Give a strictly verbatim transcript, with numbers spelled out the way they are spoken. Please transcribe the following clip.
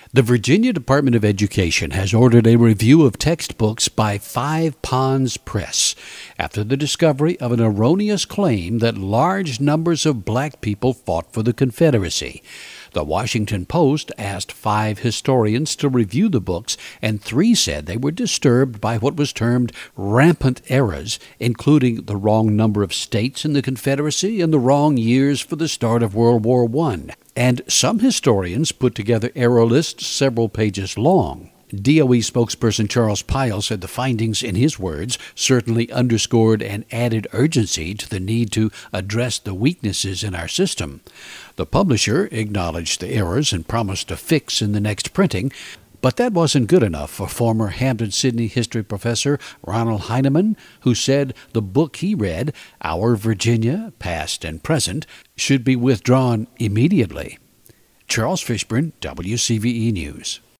The Virginia Department of Education has ordered a review of textbooks by Five Ponds Press after the discovery of an erroneous claim that large numbers of black people fought for the Confederacy. The Washington Post asked five historians to review the books, and three said they were disturbed by what was termed rampant errors, including the wrong number of states in the Confederacy and the wrong years for the start of World War One. And some historians put together error lists several pages long. D O E spokesperson Charles Pyle said the findings, in his words, certainly underscored and added urgency to the need to address the weaknesses in our system. The publisher acknowledged the errors and promised a fix in the next printing, but that wasn't good enough for former Hampden-Sydney history professor Ronald Heinemann, who said the book he read, Our Virginia, Past and Present, should be withdrawn immediately. Charles Fishburne, W C V E News.